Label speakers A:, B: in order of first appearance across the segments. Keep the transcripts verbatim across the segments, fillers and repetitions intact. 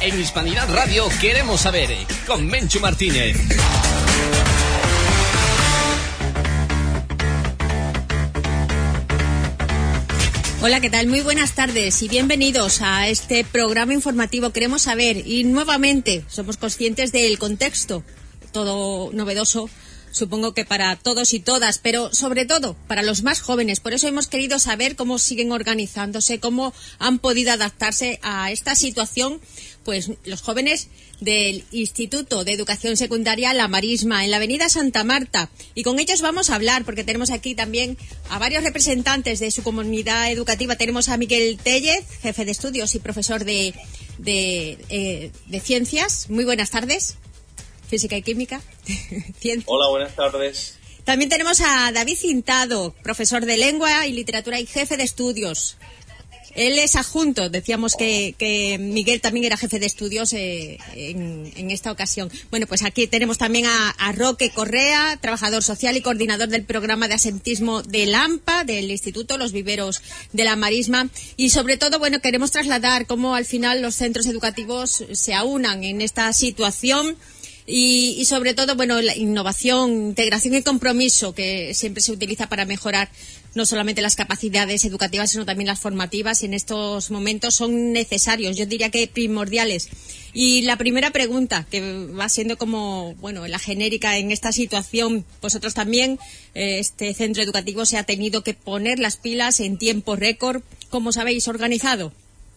A: En Hispanidad Radio queremos saber, con Menchu Martínez.
B: Hola, ¿qué tal? Muy buenas tardes y bienvenidos a este programa informativo Queremos Saber. Y nuevamente somos conscientes del contexto, todo novedoso, supongo que para todos y todas, pero sobre todo para los más jóvenes. Por eso hemos querido saber cómo siguen organizándose, cómo han podido adaptarse a esta situación, pues los jóvenes del Instituto de Educación Secundaria La Marisma, en la avenida Santa Marta. Y con ellos vamos a hablar, porque tenemos aquí también a varios representantes de su comunidad educativa. Tenemos a Miguel Tellez, jefe de estudios y profesor de, de, eh, de ciencias. Muy buenas tardes. Física y química.
C: Hola, buenas tardes.
B: También tenemos a David Cintado, profesor de lengua y literatura y jefe de estudios. Él es adjunto, decíamos que, que Miguel también era jefe de estudios eh, en, en esta ocasión. Bueno, pues aquí tenemos también a, a Roque Correa, trabajador social y coordinador del programa de asentismo del AMPA, del Instituto Los Viveros de la Marisma. Y sobre todo, bueno, queremos trasladar cómo al final los centros educativos se aunan en esta situación. Y, y sobre todo, bueno, la innovación, integración y compromiso que siempre se utiliza para mejorar no solamente las capacidades educativas, sino también las formativas, y en estos momentos son necesarios, yo diría que primordiales. Y la primera pregunta, que va siendo como, bueno, la genérica en esta situación, vosotros también, eh, este centro educativo se ha tenido que poner las pilas en tiempo récord. ¿Cómo os habéis organizado?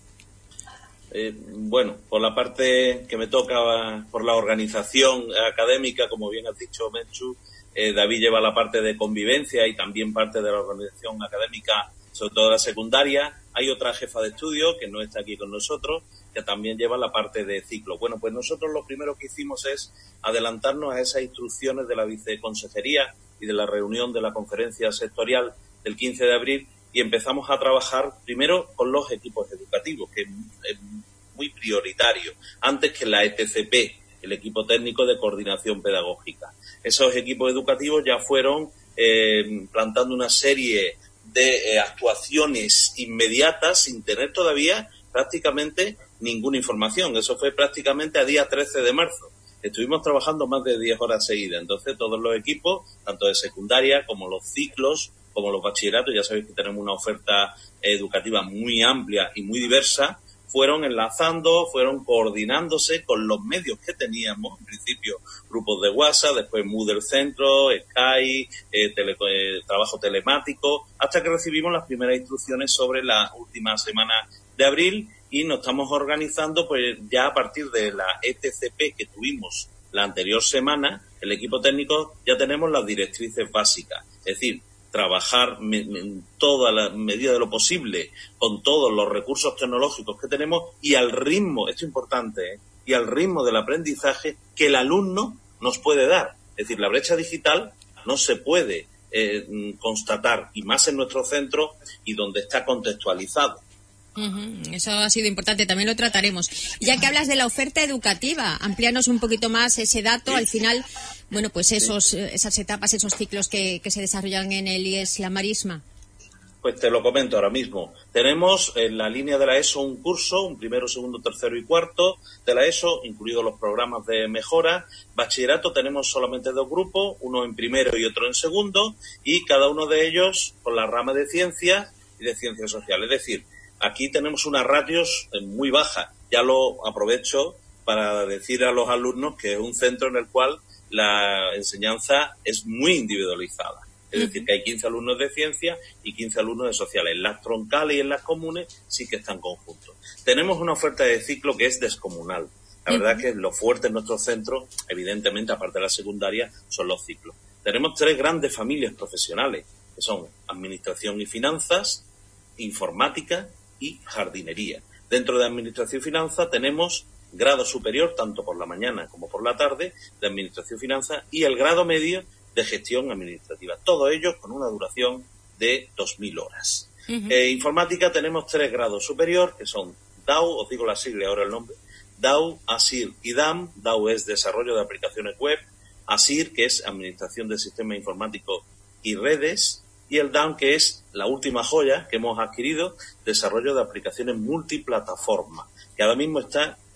C: Eh, bueno, por la parte que me toca, por la organización académica, como bien has dicho, Menchu, eh, David lleva la parte de convivencia y también parte de la organización académica, sobre todo la secundaria. Hay otra jefa de estudio que no está aquí con nosotros, que también lleva la parte de ciclo. Bueno, pues nosotros lo primero que hicimos es adelantarnos a esas instrucciones de la viceconsejería y de la reunión de la conferencia sectorial del quince de abril, y empezamos a trabajar primero con los equipos educativos, que es muy prioritario, antes que la E T C P, el equipo técnico de coordinación pedagógica. Esos equipos educativos ya fueron eh, plantando una serie de eh, actuaciones inmediatas sin tener todavía prácticamente ninguna información. Eso fue prácticamente a día trece de marzo. Estuvimos trabajando más de diez horas seguidas. Entonces todos los equipos, tanto de secundaria como los ciclos, como los bachilleratos, ya sabéis que tenemos una oferta educativa muy amplia y muy diversa, fueron enlazando, fueron coordinándose con los medios que teníamos, en principio grupos de WhatsApp, después Moodle Centro, Skype, eh, tele, eh, trabajo telemático, hasta que recibimos las primeras instrucciones sobre la última semana de abril, y nos estamos organizando pues ya a partir de la E T C P que tuvimos la anterior semana. El equipo técnico ya tenemos las directrices básicas, es decir, trabajar en toda la medida de lo posible con todos los recursos tecnológicos que tenemos y al ritmo, esto es importante, ¿eh? y al ritmo del aprendizaje que el alumno nos puede dar. Es decir, la brecha digital no se puede eh, constatar, y más en nuestro centro y donde está contextualizado.
B: Uh-huh. Eso ha sido importante, también lo trataremos. Ya que hablas de la oferta educativa, amplíanos un poquito más ese dato. Al final, bueno, pues esos, esas etapas, esos ciclos que, que se desarrollan en el I E S La Marisma.
C: Pues te lo comento ahora mismo. Tenemos en la línea de la ESO un curso, un primero, segundo, tercero y cuarto de la ESO, incluidos los programas de mejora. Bachillerato tenemos solamente dos grupos, uno en primero y otro en segundo, y cada uno de ellos con la rama de ciencias y de ciencias sociales. Es decir, aquí tenemos unas ratios muy bajas. Ya lo aprovecho para decir a los alumnos que es un centro en el cual la enseñanza es muy individualizada. Es decir, que hay quince alumnos de ciencia y quince alumnos de sociales. En las troncales y en las comunes sí que están conjuntos. Tenemos una oferta de ciclo que es descomunal. La verdad uh-huh. que lo fuerte en nuestro centro, evidentemente, aparte de la secundaria, son los ciclos. Tenemos tres grandes familias profesionales, que son administración y finanzas, informática y jardinería. Dentro de administración y finanzas tenemos grado superior, tanto por la mañana como por la tarde, de administración y finanzas, y el grado medio de gestión administrativa. Todo ello con una duración de dos mil horas. Uh-huh. Eh, informática tenemos tres grados superior, que son D A W, os digo la sigla ahora el nombre, D A W, ASIR y D A M. D A W es Desarrollo de Aplicaciones Web, ASIR, que es Administración de Sistemas Informáticos y Redes, y el D A M, que es la última joya que hemos adquirido, Desarrollo de Aplicaciones Multiplataforma, que ahora mismo está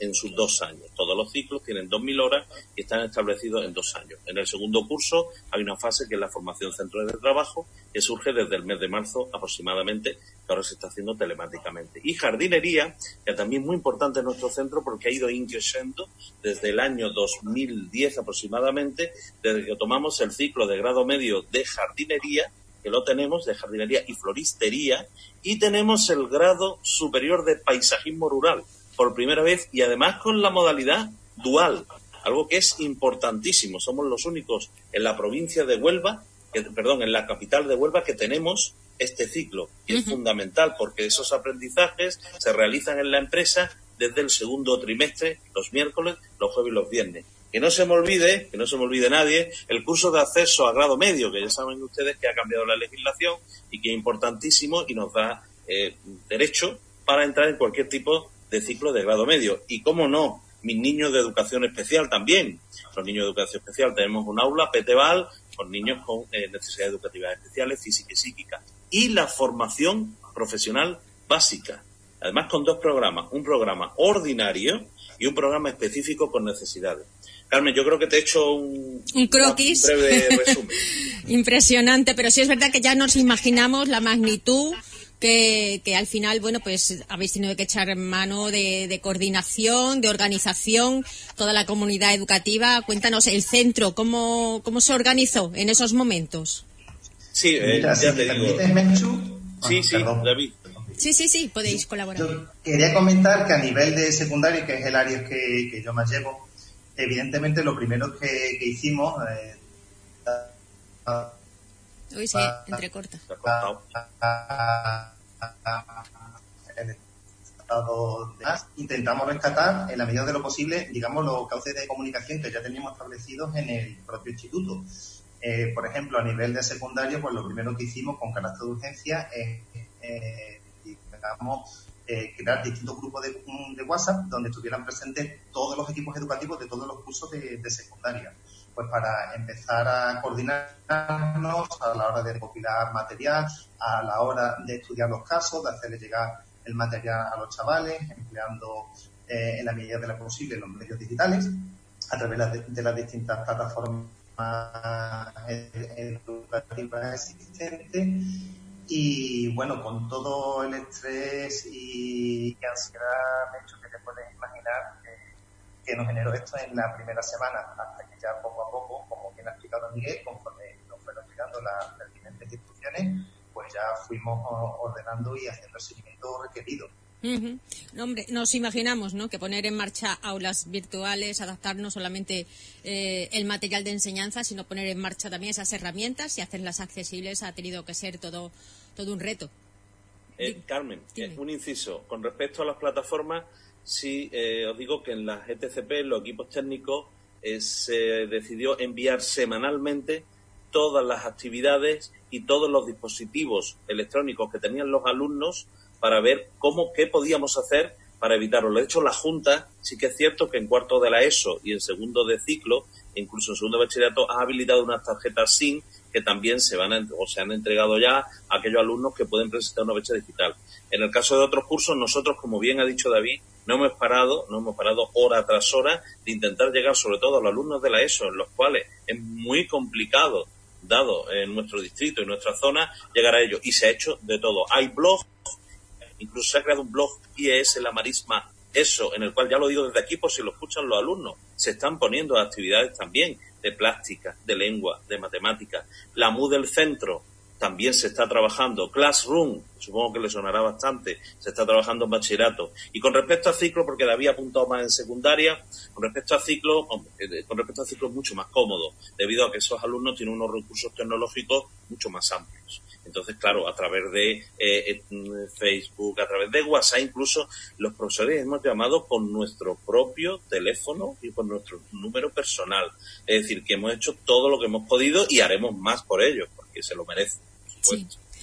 C: en sus dos años. Todos los ciclos tienen dos mil horas y están establecidos en dos años. En el segundo curso hay una fase que es la formación centro de trabajo, que surge desde el mes de marzo aproximadamente, que ahora se está haciendo telemáticamente. Y jardinería, que también es muy importante en nuestro centro porque ha ido increciendo desde el año dos mil diez aproximadamente, desde que tomamos el ciclo de grado medio de jardinería, que lo tenemos, de jardinería y floristería, y tenemos el grado superior de paisajismo rural, por primera vez, y además con la modalidad dual, algo que es importantísimo. Somos los únicos en la provincia de Huelva, que, perdón, en la capital de Huelva, que tenemos este ciclo, que uh-huh. es fundamental, porque esos aprendizajes se realizan en la empresa desde el segundo trimestre, los miércoles, los jueves y los viernes. Que no se me olvide, que no se me olvide nadie, el curso de acceso a grado medio, que ya saben ustedes que ha cambiado la legislación y que es importantísimo y nos da eh, derecho para entrar en cualquier tipo de ciclo de grado medio. Y cómo no, mis niños de educación especial también. Los niños de educación especial tenemos un aula, PETEVAL, con niños con eh, necesidades educativas especiales, física y psíquica. Y la formación profesional básica. Además con dos programas, un programa ordinario y un programa específico con necesidades. Carmen, yo creo que te he hecho un,
B: un croquis.
C: Un breve resumen.
B: Impresionante, pero sí es verdad que ya nos imaginamos la magnitud que, que al final, bueno, pues habéis tenido que echar mano de, de coordinación, de organización, toda la comunidad educativa. Cuéntanos, el centro, ¿cómo, cómo se organizó en esos momentos?
C: Sí, eh,
D: Mira,
C: ya
D: si
C: te
D: te
C: digo.
D: permites, Menchu.
C: Sí,
D: Bueno,
C: sí,
D: perdón.
C: David.
B: Sí, sí, sí, podéis colaborar.
D: Yo quería comentar que a nivel de secundario, que es el área que, que yo más llevo, evidentemente lo primero que, que hicimos... Eh,
B: Uy, sí, entrecorta.
C: Se ha cortado.
D: El estado de más, intentamos rescatar, en la medida de lo posible, digamos, los cauces de comunicación que ya teníamos establecidos en el propio instituto. Eh, por ejemplo, a nivel de secundario, pues lo primero que hicimos con carácter de urgencia es... Eh, digamos, eh, crear distintos grupos de, de WhatsApp donde estuvieran presentes todos los equipos educativos de todos los cursos de, de secundaria, pues para empezar a coordinarnos a la hora de recopilar material, a la hora de estudiar los casos, de hacerle llegar el material a los chavales, empleando eh, en la medida de lo posible los medios digitales, a través de, de las distintas plataformas educativas existentes. Y bueno, con todo el estrés y ansiedad, de hecho, que te puedes imaginar que, que nos generó esto en la primera semana, hasta que ya poco a poco, como bien ha explicado Miguel, conforme nos fueron llegando las pertinentes instrucciones, pues ya fuimos ordenando y haciendo el seguimiento requerido.
B: Uh-huh. No, hombre, nos imaginamos, ¿no?, que poner en marcha aulas virtuales, adaptar no solamente eh, el material de enseñanza, sino poner en marcha también esas herramientas y hacerlas accesibles ha tenido que ser todo todo un reto.
C: Eh, Carmen,
B: Dime.
C: un inciso. Con respecto a las plataformas, sí, eh, os digo que en las E T C P, los equipos técnicos, eh, se decidió enviar semanalmente todas las actividades y todos los dispositivos electrónicos que tenían los alumnos para ver cómo, qué podíamos hacer para evitarlo. De hecho, la Junta sí que es cierto que en cuarto de la ESO y en segundo de ciclo, incluso en segundo de bachillerato, ha habilitado unas tarjetas SIM que también se van a, o se han entregado ya a aquellos alumnos que pueden presentar una fecha digital. En el caso de otros cursos, nosotros, como bien ha dicho David, no hemos parado, no hemos parado hora tras hora de intentar llegar sobre todo a los alumnos de la ESO, en los cuales es muy complicado, dado en nuestro distrito y nuestra zona, llegar a ellos. Y se ha hecho de todo. Hay blogs, incluso se ha creado un blog I E S La Marisma ESO, en el cual, ya lo digo desde aquí por si lo escuchan los alumnos, se están poniendo actividades también de plástica, de lengua, de matemáticas. La M U del centro también se está trabajando. Classroom, supongo que le sonará bastante, se está trabajando en bachillerato. Y con respecto a ciclo, porque la había apuntado más en secundaria, con respecto a ciclo, hombre, con respecto a ciclo es mucho más cómodo, debido a que esos alumnos tienen unos recursos tecnológicos mucho más amplios. Entonces, claro, a través de eh, Facebook, a través de WhatsApp, incluso los profesores hemos llamado con nuestro propio teléfono y con nuestro número personal. Es decir, que hemos hecho todo lo que hemos podido y haremos más por ellos, porque se lo merecen.
B: Sí.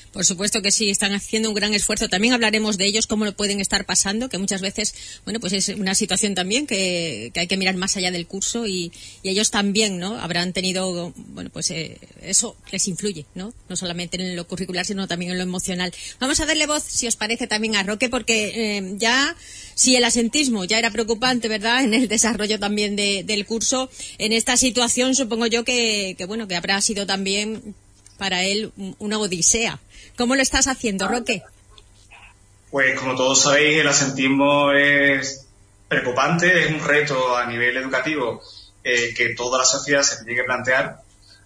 B: Por supuesto que sí, están haciendo un gran esfuerzo. También hablaremos de ellos, cómo lo pueden estar pasando, que muchas veces, bueno, pues es una situación también que, que hay que mirar más allá del curso y, y ellos también, ¿no? Habrán tenido, bueno, pues eh, eso les influye, ¿no? No solamente en lo curricular, sino también en lo emocional. Vamos a darle voz, si os parece, también a Roque, porque eh, ya, si el asentismo ya era preocupante, ¿verdad?, en el desarrollo también de, del curso, en esta situación supongo yo que, que, bueno, que habrá sido también para él una odisea. ¿Cómo lo estás haciendo, Roque?
E: Pues como todos sabéis, el asentismo es preocupante, es un reto a nivel educativo eh, que toda la sociedad se tiene que plantear,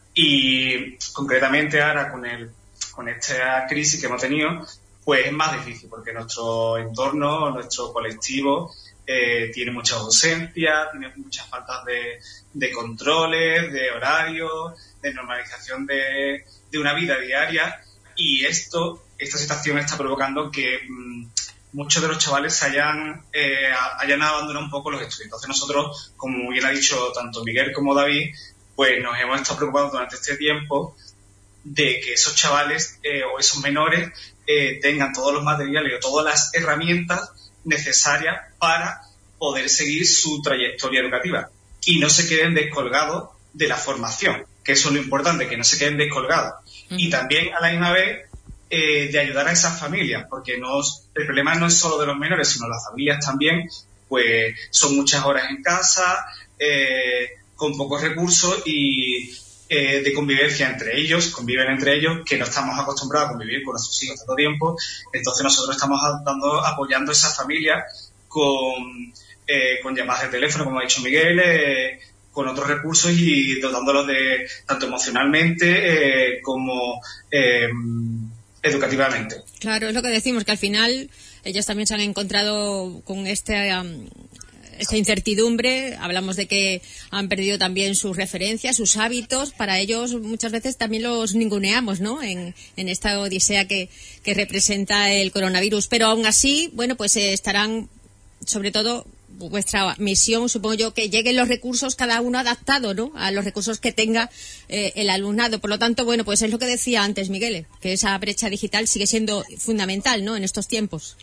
E: y concretamente ahora con el con esta crisis que hemos tenido, pues es más difícil porque nuestro entorno, nuestro colectivo eh, tiene muchas ausencias, tiene muchas faltas de, de controles, de horarios, de normalización de, de una vida diaria. Y esto, esta situación está provocando que mmm, muchos de los chavales se hayan, eh, hayan abandonado un poco los estudios. Entonces nosotros, como bien ha dicho tanto Miguel como David, pues nos hemos estado preocupando durante este tiempo de que esos chavales eh, o esos menores eh, tengan todos los materiales o todas las herramientas necesarias para poder seguir su trayectoria educativa y no se queden descolgados de la formación, que eso es lo importante, que no se queden descolgados. Y también a la misma vez eh, de ayudar a esas familias, porque no, el problema no es solo de los menores, sino las familias también, pues son muchas horas en casa, eh, con pocos recursos y eh, de convivencia entre ellos, conviven entre ellos, que no estamos acostumbrados a convivir con nuestros hijos tanto tiempo. Entonces nosotros estamos dando, apoyando a esas familias con, eh, con llamadas de teléfono, como ha dicho Miguel, eh, con otros recursos y dotándolos de tanto emocionalmente eh, como eh, educativamente.
B: Claro, es lo que decimos, que al final ellos también se han encontrado con este, um, esta incertidumbre. Hablamos de que han perdido también sus referencias, sus hábitos. Para ellos muchas veces también los ninguneamos, ¿no?, en, en esta odisea que, que representa el coronavirus. Pero aún así, bueno, pues eh, estarán, sobre todo, vuestra misión, supongo yo, que lleguen los recursos, cada uno adaptado, ¿no?, a los recursos que tenga eh, el alumnado. Por lo tanto, bueno, pues es lo que decía antes Miguel, que esa brecha digital sigue siendo fundamental, ¿no?, en estos tiempos.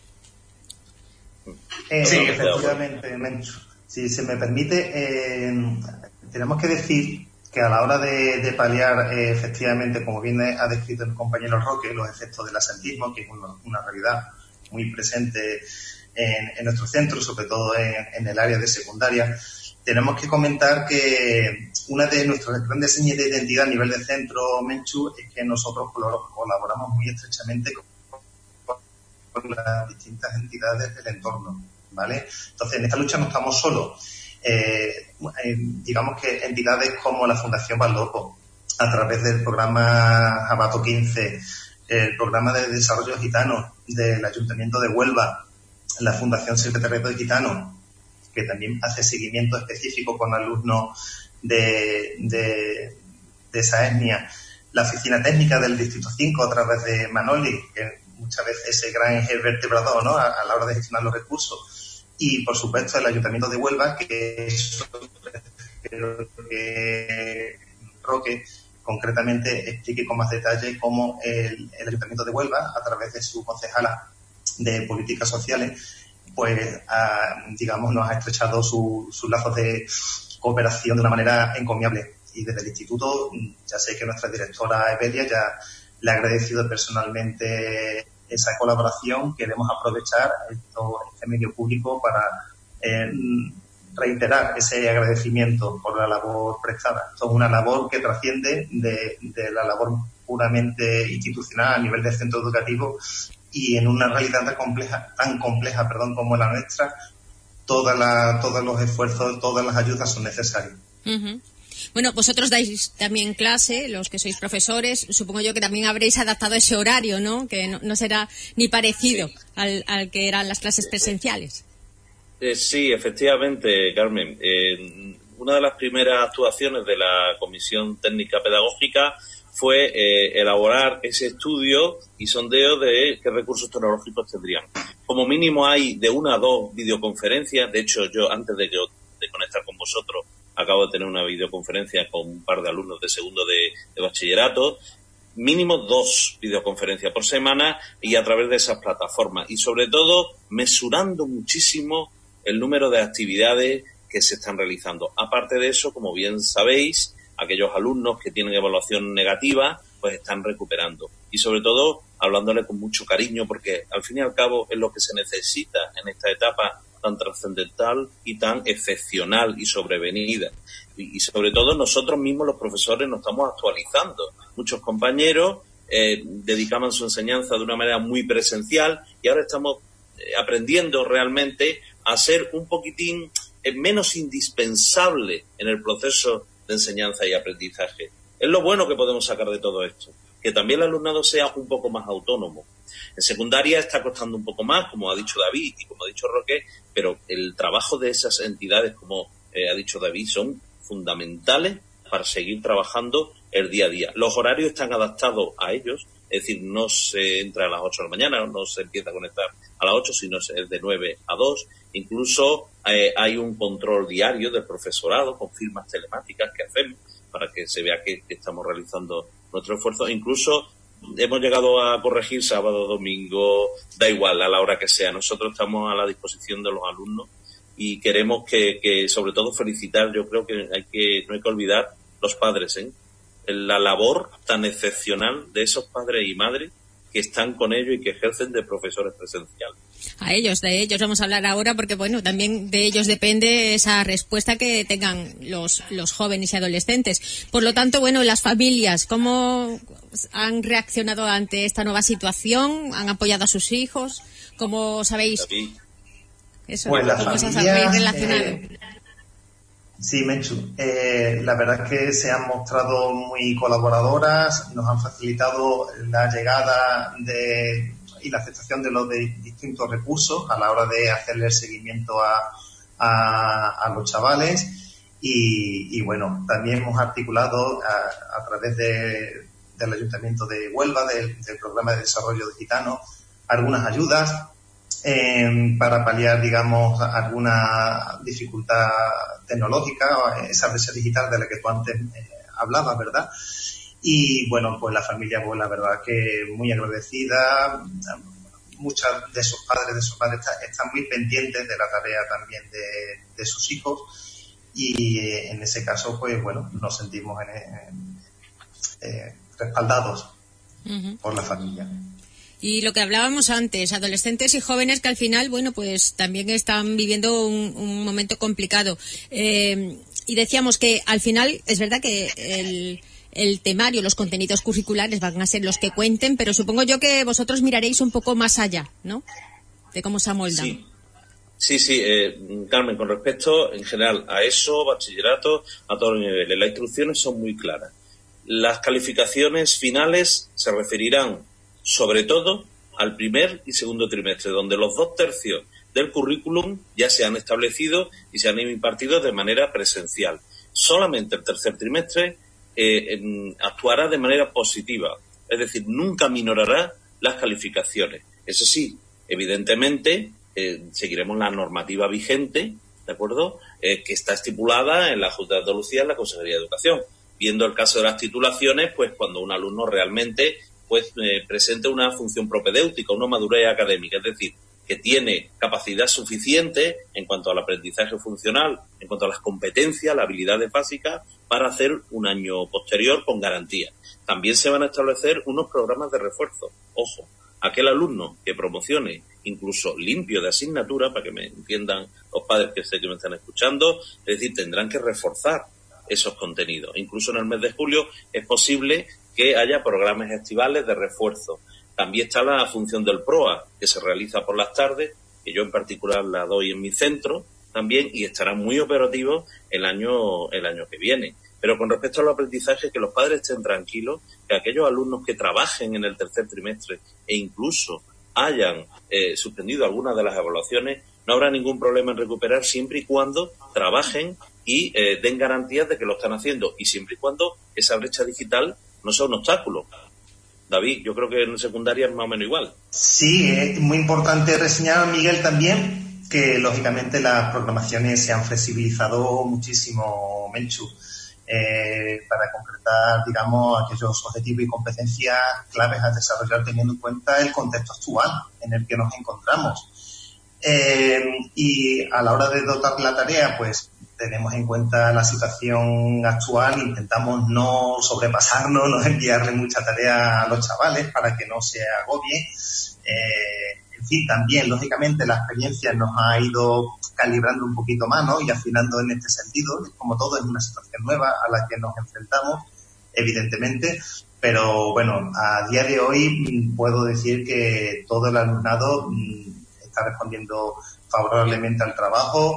D: Eh, sí, efectivamente, Menchu. Si se me permite, eh, tenemos que decir que a la hora de, de paliar eh, efectivamente, como bien ha descrito el compañero Roque, los efectos del asentismo, que es una, una realidad muy presente En, en nuestro centro, sobre todo en, en el área de secundaria, tenemos que comentar que una de nuestras grandes señas de identidad a nivel de centro, Menchu, es que nosotros colaboramos muy estrechamente con, con las distintas entidades del entorno, ¿vale? Entonces, en esta lucha no estamos solos. Eh, eh, digamos que entidades como la Fundación Valdoco, a través del programa Jabato quince, el programa de desarrollo gitano del Ayuntamiento de Huelva, la Fundación Secretariado de Gitanos, que también hace seguimiento específico con alumnos de, de, de esa etnia, la Oficina Técnica del Distrito cinco a través de Manoli, que muchas veces es el gran eje vertebrador, ¿no?, a, a la hora de gestionar los recursos, y por supuesto el Ayuntamiento de Huelva, que es que Roque concretamente explique con más detalle cómo el, el Ayuntamiento de Huelva, a través de su concejala de políticas sociales, pues a, digamos nos ha estrechado su, sus lazos de cooperación de una manera encomiable. Y desde el instituto, ya sé que nuestra directora Evelia ya le ha agradecido personalmente esa colaboración. Queremos aprovechar esto, este medio público para eh, reiterar ese agradecimiento por la labor prestada. Esto es una labor que trasciende de, de la labor puramente institucional a nivel del centro educativo, y en una realidad tan compleja, tan compleja, perdón, como la nuestra, toda la, todos los esfuerzos, todas las ayudas son necesarias.
B: Uh-huh. Bueno, vosotros dais también clase, los que sois profesores, supongo yo que también habréis adaptado ese horario, ¿no?, que no, no será ni parecido sí. al, al que eran las clases presenciales.
C: Eh, sí, efectivamente, Carmen. Eh, una de las primeras actuaciones de la Comisión Técnica Pedagógica fue eh, elaborar ese estudio y sondeo de qué recursos tecnológicos tendrían. Como mínimo hay de una a dos videoconferencias. De hecho, yo antes de, yo, de conectar con vosotros acabo de tener una videoconferencia con un par de alumnos de segundo de, de bachillerato, mínimo dos videoconferencias por semana y a través de esas plataformas. Y sobre todo, mesurando muchísimo el número de actividades que se están realizando. Aparte de eso, como bien sabéis, aquellos alumnos que tienen evaluación negativa, pues están recuperando. Y sobre todo, hablándole con mucho cariño, porque al fin y al cabo es lo que se necesita en esta etapa tan trascendental y tan excepcional y sobrevenida. Y, y sobre todo nosotros mismos los profesores nos estamos actualizando. Muchos compañeros eh, dedicaban su enseñanza de una manera muy presencial y ahora estamos eh, aprendiendo realmente a ser un poquitín eh, menos indispensable en el proceso de enseñanza y aprendizaje. Es lo bueno que podemos sacar de todo esto, que también el alumnado sea un poco más autónomo. En secundaria está costando un poco más, como ha dicho David y como ha dicho Roque, pero el trabajo de esas entidades, como eh, ha dicho David, son fundamentales para seguir trabajando el día a día. Los horarios están adaptados a ellos, es decir, no se entra a las ocho de la mañana, no se empieza a conectar a las ocho, sino es de nueve a dos. Incluso eh, hay un control diario del profesorado con firmas telemáticas que hacemos para que se vea que, que estamos realizando nuestro esfuerzo. Incluso hemos llegado a corregir sábado, domingo, da igual, a la hora que sea. Nosotros estamos a la disposición de los alumnos y queremos que, que sobre todo felicitar, yo creo que hay que no hay que olvidar los padres, ¿eh? La labor tan excepcional de esos padres y madres que están con ellos y que ejercen de profesores presenciales.
B: A ellos, de ellos vamos a hablar ahora porque, bueno, también de ellos depende esa respuesta que tengan los, los jóvenes y adolescentes. Por lo tanto, bueno, las familias, ¿cómo han reaccionado ante esta nueva situación? ¿Han apoyado a sus hijos? ¿Cómo sabéis? Eso,
D: pues
B: ¿cómo
D: las
B: os
D: familias,
B: habéis relacionado?
D: Eh, sí, Menchu, eh, la verdad es que se han mostrado muy colaboradoras, nos han facilitado la llegada de y la aceptación de los de distintos recursos a la hora de hacerle el seguimiento a, a, a los chavales y, y bueno, también hemos articulado a, a través de, del Ayuntamiento de Huelva, del, del Programa de Desarrollo de Gitanos, algunas ayudas eh, para paliar, digamos, alguna dificultad tecnológica, esa brecha digital de la que tú antes eh, hablabas, ¿verdad? Y bueno, pues la familia, pues la verdad que muy agradecida, muchas de sus padres, de sus madres están, están muy pendientes de la tarea también de, de sus hijos y eh, en ese caso, pues bueno, nos sentimos en, en, eh, respaldados uh-huh. por la familia.
B: Y lo que hablábamos antes, adolescentes y jóvenes que al final, bueno, pues también están viviendo un, un momento complicado. Eh, y decíamos que al final es verdad que el... el temario, los contenidos curriculares van a ser los que cuenten, pero supongo yo que vosotros miraréis un poco más allá, ¿no? De cómo se amoldan.
C: Sí, sí, sí eh, Carmen, con respecto en general a eso, bachillerato, a todos los niveles, las instrucciones son muy claras. Las calificaciones finales se referirán sobre todo al primer y segundo trimestre, donde los dos tercios del currículum ya se han establecido y se han impartido de manera presencial. Solamente el tercer trimestre Eh, en, actuará de manera positiva, es decir, nunca minorará las calificaciones. Eso sí, evidentemente eh, seguiremos la normativa vigente, ¿de acuerdo? Eh, que está estipulada en la Junta de Andalucía, en la Consejería de Educación. Viendo el caso de las titulaciones, pues cuando un alumno realmente pues eh, presente una función propedéutica, una madurez académica, es decir, que tiene capacidad suficiente en cuanto al aprendizaje funcional, en cuanto a las competencias, las habilidades básicas, para hacer un año posterior con garantía. También se van a establecer unos programas de refuerzo. Ojo, aquel alumno que promocione incluso limpio de asignatura, para que me entiendan los padres que sé que me están escuchando, es decir, tendrán que reforzar esos contenidos. Incluso en el mes de julio es posible que haya programas estivales de refuerzo. También está la función del PROA, que se realiza por las tardes, que yo en particular la doy en mi centro también, y estará muy operativo el año, el año que viene. Pero con respecto a los aprendizajes, que los padres estén tranquilos, que aquellos alumnos que trabajen en el tercer trimestre e incluso hayan eh, suspendido algunas de las evaluaciones, no habrá ningún problema en recuperar siempre y cuando trabajen y eh, den garantías de que lo están haciendo, y siempre y cuando esa brecha digital no sea un obstáculo. David, yo creo que en secundaria es más o menos igual.
D: Sí, es muy importante reseñar, Miguel, también que lógicamente las programaciones se han flexibilizado muchísimo, Menchu. eh, para concretar, digamos, aquellos objetivos y competencias claves a desarrollar teniendo en cuenta el contexto actual en el que nos encontramos. Eh, y a la hora de dotar la tarea, pues tenemos en cuenta la situación actual, intentamos no sobrepasarnos, no enviarle mucha tarea a los chavales para que no se agobien. Eh, en fin, también, lógicamente, la experiencia nos ha ido calibrando un poquito más, ¿no? Y afinando en este sentido. Como todo, es una situación nueva a la que nos enfrentamos, evidentemente. Pero, bueno, a día de hoy puedo decir que todo el alumnado está respondiendo favorablemente al trabajo.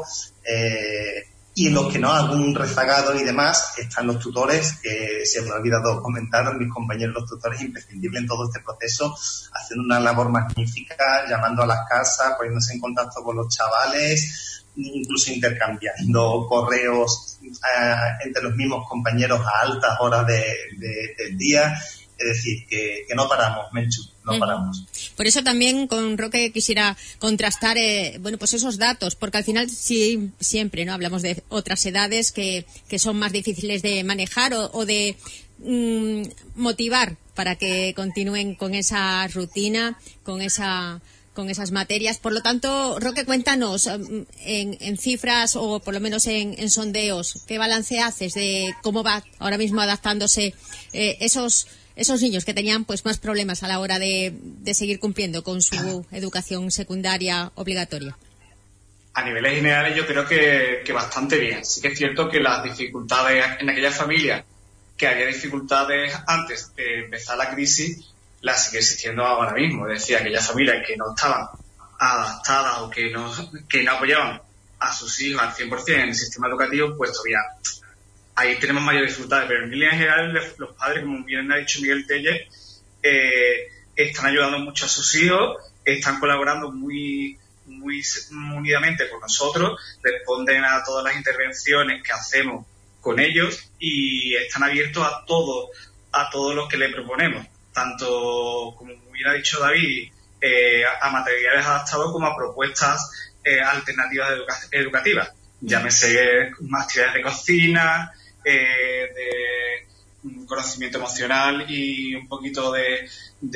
D: Eh, y en los que no, algún rezagado y demás, están los tutores, que se me ha olvidado comentar, mis compañeros los tutores, imprescindibles en todo este proceso, haciendo una labor magnífica, llamando a las casas, poniéndose en contacto con los chavales, incluso intercambiando correos eh, entre los mismos compañeros a altas horas de, de, del día. Es decir, que, que no paramos, Menchu, no paramos.
B: Por eso también con Roque quisiera contrastar, eh, bueno, pues esos datos, porque al final sí, siempre, ¿no? Hablamos de otras edades que, que son más difíciles de manejar o, o de mm, motivar para que continúen con esa rutina, con esa con esas materias. Por lo tanto, Roque, cuéntanos en, en cifras o por lo menos en, en sondeos, ¿qué balance haces de cómo va ahora mismo adaptándose eh, esos esos niños que tenían pues más problemas a la hora de, de seguir cumpliendo con su educación secundaria obligatoria?
E: A niveles generales yo creo que, que bastante bien. Sí que es cierto que las dificultades en aquellas familias que había dificultades antes de empezar la crisis, las sigue existiendo ahora mismo. Es decir, aquellas familias que no estaban adaptadas o que no, que no apoyaban a sus hijos al cien por ciento en el sistema educativo, pues todavía ahí tenemos mayor dificultades, pero en línea general los padres, como bien ha dicho Miguel Tellez, eh, están ayudando mucho a sus hijos, están colaborando muy muy unidamente con nosotros, responden a todas las intervenciones que hacemos con ellos y están abiertos a todo, a todo lo que le proponemos, tanto, como bien ha dicho David, eh, a materiales adaptados como a propuestas eh, alternativas educa- educativas, llámese actividades de cocina, Eh, de conocimiento emocional y un poquito de,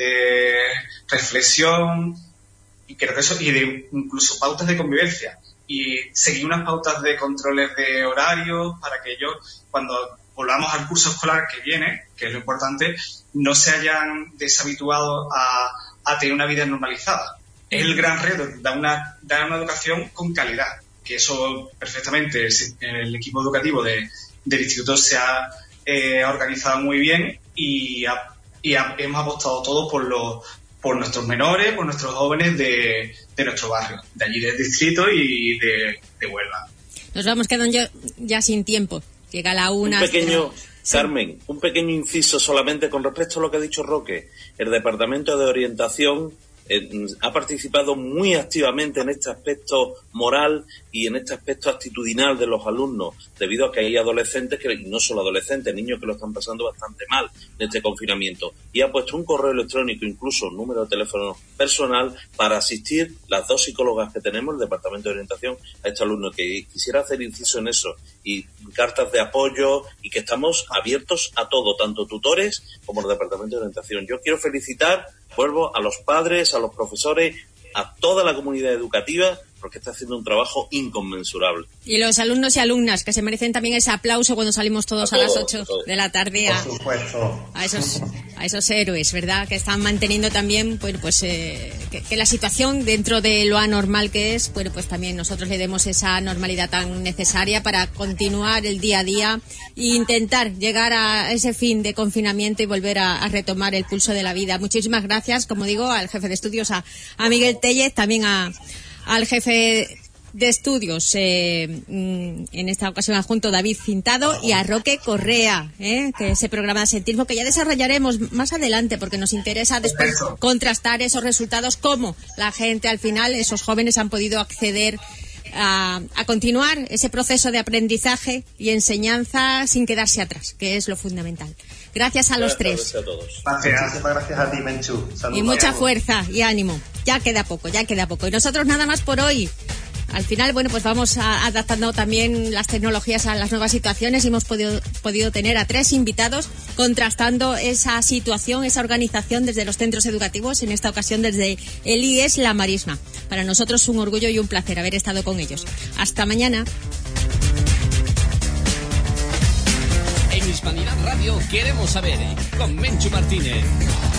E: de reflexión, y creo que eso, y de incluso pautas de convivencia, y seguir unas pautas de controles de horarios para que ellos, cuando volvamos al curso escolar que viene, que es lo importante, no se hayan deshabituado a, a tener una vida normalizada. Es el gran reto, dar una, dar una educación con calidad, que eso perfectamente el, el equipo educativo de del instituto se ha eh, organizado muy bien y, ha, y ha, hemos apostado todo por los por nuestros menores, por nuestros jóvenes de, de nuestro barrio, de allí del distrito y de, de Huelva.
B: Nos vamos quedando ya, ya sin tiempo. Llega la una.
C: Un pequeño, Carmen, sí. un pequeño inciso solamente con respecto a lo que ha dicho Roque. El Departamento de Orientación Eh, ha participado muy activamente en este aspecto moral y en este aspecto actitudinal de los alumnos, debido a que hay adolescentes, que no solo adolescentes, niños que lo están pasando bastante mal en este confinamiento, y ha puesto un correo electrónico, incluso un número de teléfono personal, para asistir las dos psicólogas que tenemos, el Departamento de Orientación, a este alumno. Que quisiera hacer inciso en eso, y cartas de apoyo, y que estamos abiertos a todo, tanto tutores como el Departamento de Orientación. Yo quiero felicitar, vuelvo, a los padres, a los profesores, a toda la comunidad educativa, porque está haciendo un trabajo inconmensurable.
B: Y los alumnos y alumnas, que se merecen también ese aplauso cuando salimos todos a, a todos, las ocho de la tarde a, a esos a esos héroes, ¿verdad? Que están manteniendo también, bueno, pues eh, que, que la situación dentro de lo anormal que es, bueno, pues también nosotros le demos esa normalidad tan necesaria para continuar el día a día e intentar llegar a ese fin de confinamiento y volver a, a retomar el pulso de la vida. Muchísimas gracias, como digo, al jefe de estudios, a, a Miguel Tellez, también a al jefe de estudios, eh, en esta ocasión adjunto David Cintado, y a Roque Correa, eh, que ese programa de asentismo que ya desarrollaremos más adelante, porque nos interesa después contrastar esos resultados, cómo la gente al final, esos jóvenes han podido acceder a, a continuar ese proceso de aprendizaje y enseñanza sin quedarse atrás, que es lo fundamental. Gracias a los tres.
C: Gracias a todos.
D: Gracias, gracias a ti, Menchu.
B: Y mucha fuerza y ánimo. Ya queda poco, ya queda poco. Y nosotros nada más por hoy. Al final, bueno, pues vamos a, adaptando también las tecnologías a las nuevas situaciones y hemos podido, podido tener a tres invitados contrastando esa situación, esa organización desde los centros educativos, en esta ocasión desde el I E S La Marisma. Para nosotros un orgullo y un placer haber estado con ellos. Hasta mañana.
A: En Hispanidad Radio queremos saber, con Menchu Martínez.